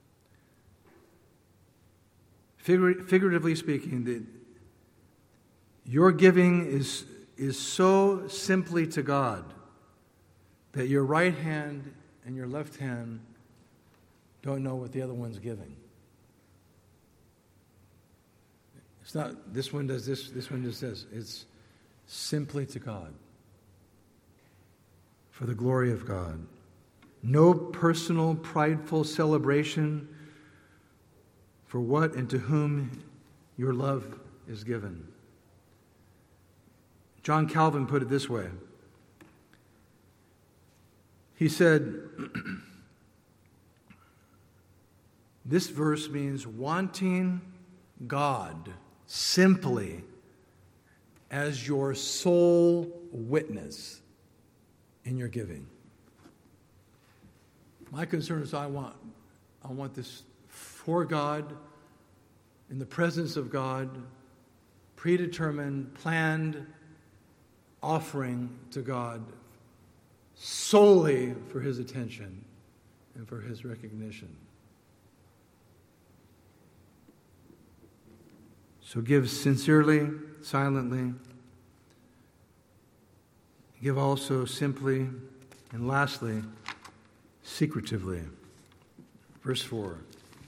Figuratively speaking, that your giving is so simply to God that your right hand and your left hand don't know what the other one's giving. It's not this one does this one does this. It's simply to God. For the glory of God. No personal, prideful celebration for what and to whom your love is given. John Calvin put it this way. He said, this verse means wanting God simply as your sole witness in your giving. My concern is I want this for God, in the presence of God, predetermined, planned offering to God solely for His attention and for His recognition. So give sincerely, silently. Give also simply, and lastly, secretively. Verse 4.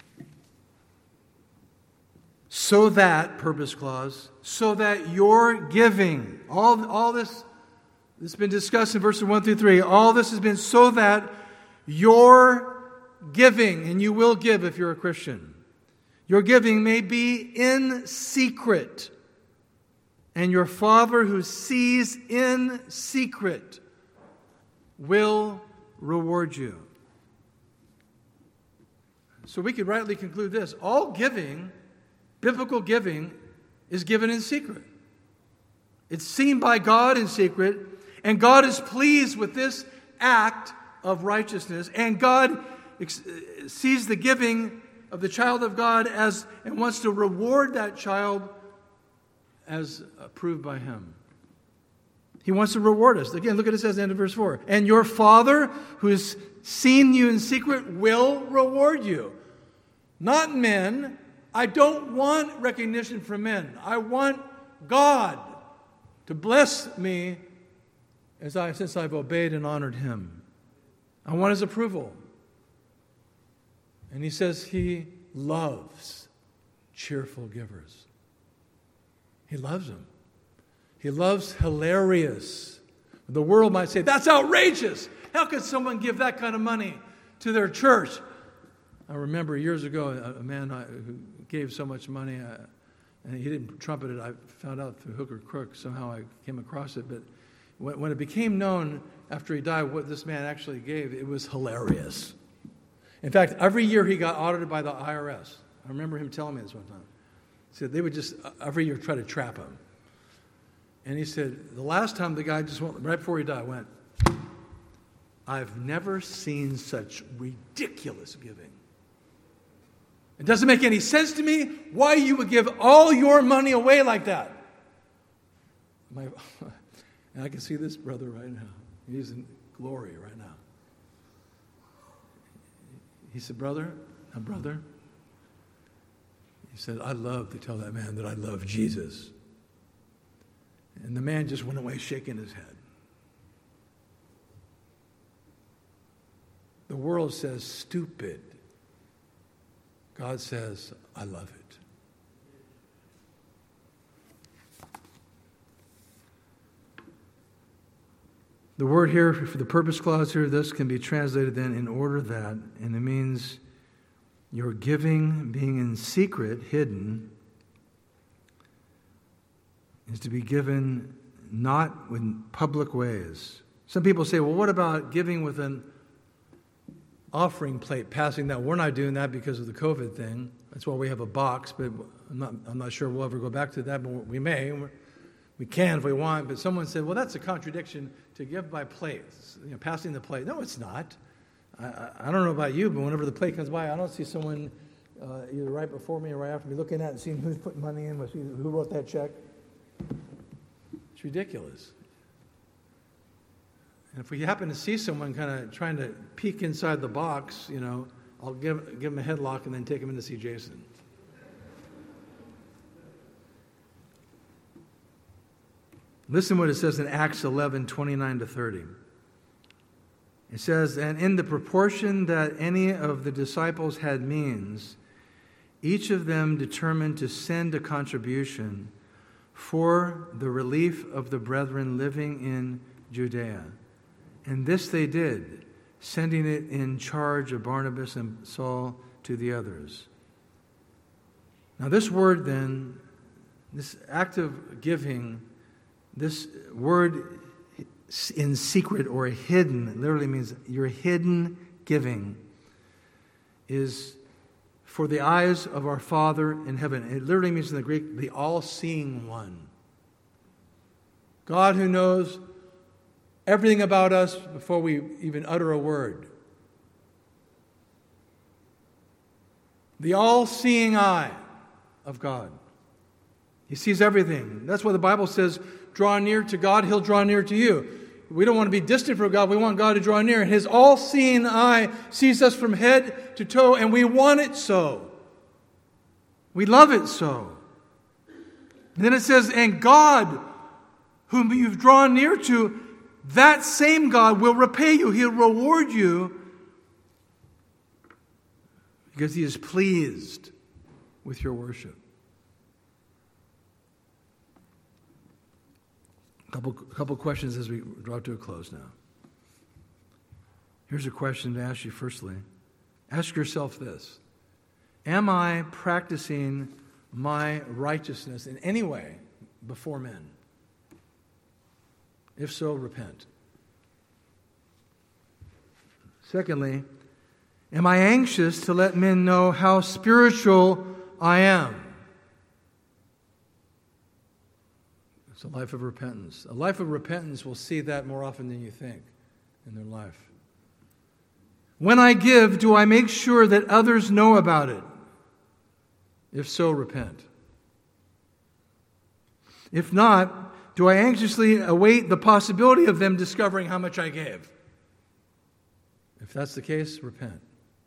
So that, purpose clause, so that your giving, all this has been discussed in verses 1 through 3, all this has been so that your giving, and you will give if you're a Christian, your giving may be in secret, and your Father who sees in secret will reward you. So we could rightly conclude this. All giving, biblical giving, is given in secret. It's seen by God in secret, and God is pleased with this act of righteousness, and God sees the giving of the child of God as and wants to reward that child as approved by Him. He wants to reward us. Again, look at it says at the end of verse 4. And your Father who has seen you in secret will reward you. Not men. I don't want recognition from men. I want God to bless me since I've obeyed and honored Him. I want His approval. And He says He loves cheerful givers. He loves them. He loves hilarious. The world might say, that's outrageous. How could someone give that kind of money to their church? I remember years ago a man who gave so much money, and he didn't trumpet it. I found out through hook or crook. Somehow I came across it. But when it became known after he died what this man actually gave, it was hilarious. In fact, every year he got audited by the IRS. I remember him telling me this one time. He said they would just every year try to trap him. And he said the last time the guy just went, right before he died, went, I've never seen such ridiculous giving. It doesn't make any sense to me why you would give all your money away like that. And I can see this brother right now. He's in glory right now. He said, brother, he said, I love to tell that man that I love Jesus. And the man just went away shaking his head. The world says stupid. God says, I love it. The word here for the purpose clause here, this can be translated then in order that, and it means your giving being in secret, hidden, is to be given not in public ways. Some people say, well, what about giving with an offering plate, passing that? We're not doing that because of the COVID thing. That's why we have a box, but I'm not sure we'll ever go back to that, but we may. We can if we want, but someone said, well, that's a contradiction to give by plate, passing the plate. No, it's not. I don't know about you, but whenever the plate comes by, I don't see someone either right before me or right after me looking at it and seeing who's putting money in, who wrote that check. It's ridiculous. And if we happen to see someone kind of trying to peek inside the box, I'll give them a headlock and then take them in to see Jason. Listen what it says in Acts 11, 29 to 30. It says, and in the proportion that any of the disciples had means, each of them determined to send a contribution for the relief of the brethren living in Judea. And this they did, sending it in charge of Barnabas and Saul to the others. Now this word then, this act of giving, This word in secret or hidden literally means your hidden giving is for the eyes of our Father in heaven. It literally means in the Greek, the all-seeing one. God who knows everything about us before we even utter a word. The all-seeing eye of God. He sees everything. That's why the Bible says, draw near to God, He'll draw near to you. We don't want to be distant from God. We want God to draw near. His all-seeing eye sees us from head to toe, and we want it so. We love it so. And then it says, and God, whom you've drawn near to, that same God will repay you. He'll reward you because He is pleased with your worship. A couple questions as we draw to a close now. Here's a question to ask you firstly. Ask yourself this. Am I practicing my righteousness in any way before men? If so, repent. Secondly, am I anxious to let men know how spiritual I am? It's a life of repentance. A life of repentance will see that more often than you think in their life. When I give, do I make sure that others know about it? If so, repent. If not, do I anxiously await the possibility of them discovering how much I gave? If that's the case, repent.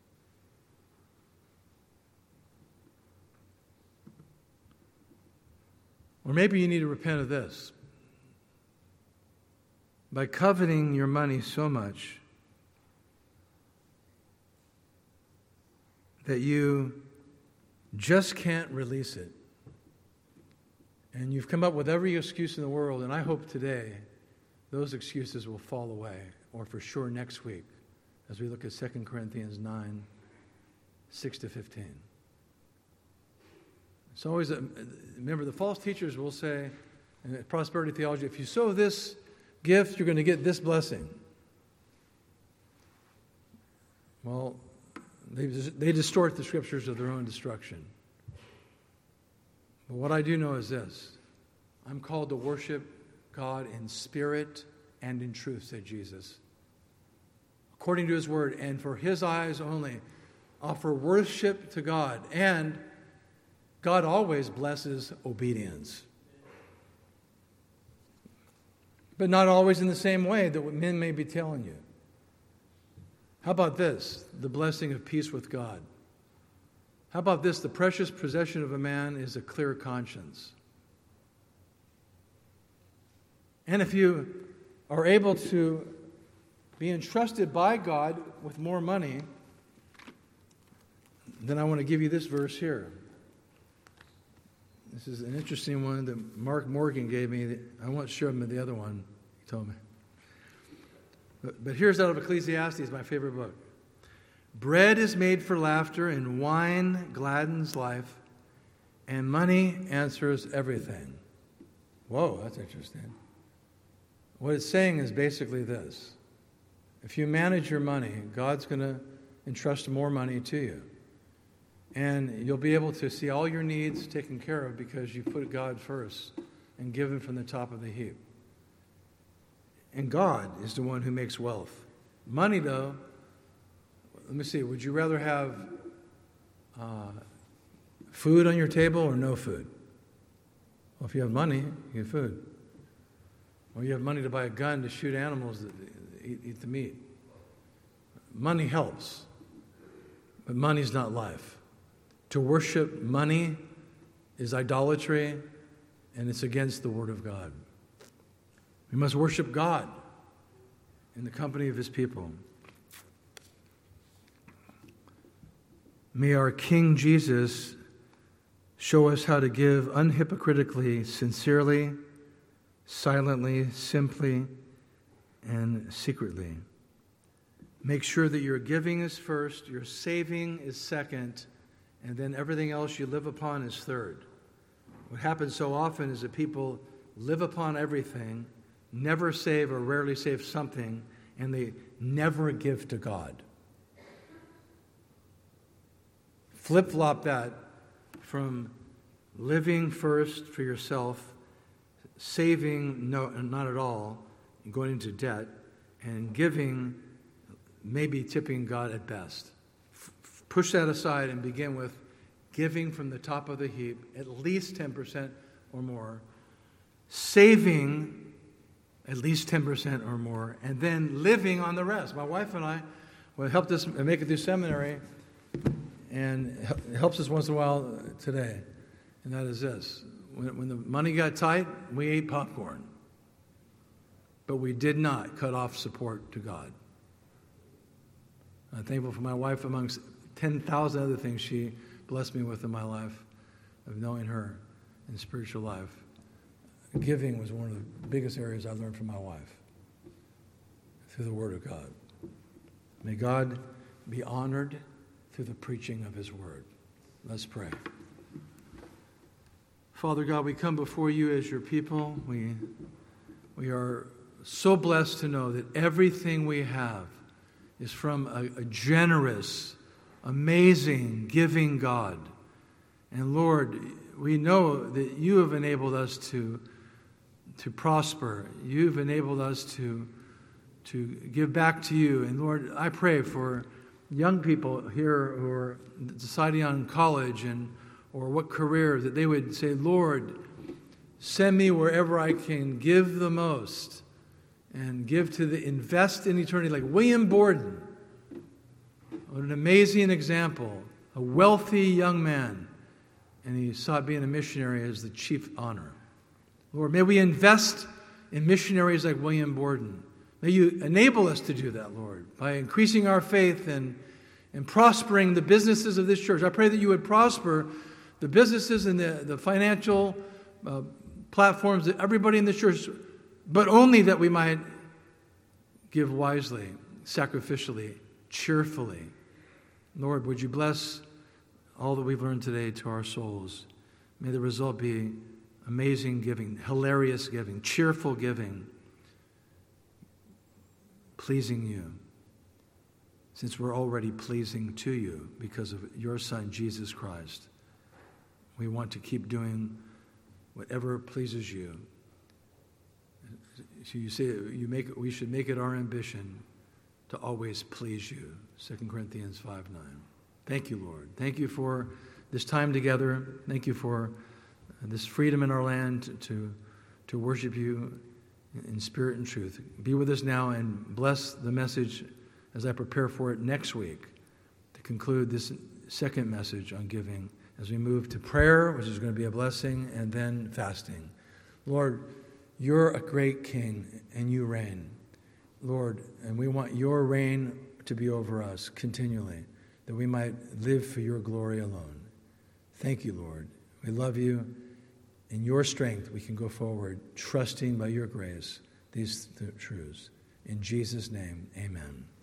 Or maybe you need to repent of this. By coveting your money so much that you just can't release it. And you've come up with every excuse in the world, and I hope today those excuses will fall away, or for sure next week, as we look at 2 Corinthians 9, 6-15. It's always, remember, the false teachers will say, in prosperity theology, if you sow this gift, you're going to get this blessing. Well, they distort the scriptures of their own destruction. But what I do know is this. I'm called to worship God in spirit and in truth, said Jesus. According to His word, and for His eyes only, offer worship to God. And God always blesses obedience. But not always in the same way that what men may be telling you. How about this? The blessing of peace with God. How about this? The precious possession of a man is a clear conscience. And if you are able to be entrusted by God with more money, then I want to give you this verse here. This is an interesting one that Mark Morgan gave me. I won't show him the other one, he told me. But here's out of Ecclesiastes, my favorite book. Bread is made for laughter, and wine gladdens life, and money answers everything. Whoa, that's interesting. What it's saying is basically this. If you manage your money, God's going to entrust more money to you. And you'll be able to see all your needs taken care of because you put God first and give Him from the top of the heap. And God is the one who makes wealth. Money, though, let me see, would you rather have food on your table or no food? Well, if you have money, you have food. Or you have money to buy a gun to shoot animals that eat the meat. Money helps, but money's not life. To worship money is idolatry, and it's against the Word of God. We must worship God in the company of His people. May our King Jesus show us how to give unhypocritically, sincerely, silently, simply, and secretly. Make sure that your giving is first, your saving is second, and then everything else you live upon is third. What happens so often is that people live upon everything, never save or rarely save something, and they never give to God. Flip-flop that from living first for yourself, saving not at all, going into debt, and giving, maybe tipping God at best. Push that aside and begin with giving from the top of the heap, at least 10% or more, saving at least 10% or more, and then living on the rest. My wife and I helped us make it through seminary, and it helps us once in a while today, and that is this. When the money got tight, we ate popcorn, but we did not cut off support to God. I'm thankful for my wife, amongst 10,000 other things she blessed me with in my life, of knowing her in spiritual life. Giving was one of the biggest areas I learned from my wife, through the Word of God. May God be honored through the preaching of His Word. Let's pray. Father God, we come before you as your people. We are so blessed to know that everything we have is from a generous, amazing, giving God. And Lord, we know that you have enabled us to prosper. You've enabled us to give back to you. And Lord, I pray for young people here who are deciding on college or what career, that they would say, Lord, send me wherever I can give the most and invest in eternity. Like William Borden, what an amazing example, a wealthy young man, and he sought being a missionary as the chief honor. Lord, may we invest in missionaries like William Borden. May you enable us to do that, Lord, by increasing our faith and prospering the businesses of this church. I pray that you would prosper the businesses and the financial platforms that everybody in the church, but only that we might give wisely, sacrificially, cheerfully. Lord, would you bless all that we've learned today to our souls? May the result be amazing giving, hilarious giving, cheerful giving, pleasing you, since we're already pleasing to you because of your Son, Jesus Christ. We want to keep doing whatever pleases you. So you say we should make it our ambition to always please you. 2 Corinthians 5:9. Thank you, Lord. Thank you for this time together. Thank you for this freedom in our land to worship you in spirit and truth. Be with us now and bless the message as I prepare for it next week to conclude this second message on giving as we move to prayer, which is going to be a blessing, and then fasting. Lord, you're a great king and you reign. Lord, and we want your reign to be over us continually, that we might live for your glory alone. Thank you, Lord. We love you. In your strength, we can go forward, trusting by your grace these truths. In Jesus' name, amen.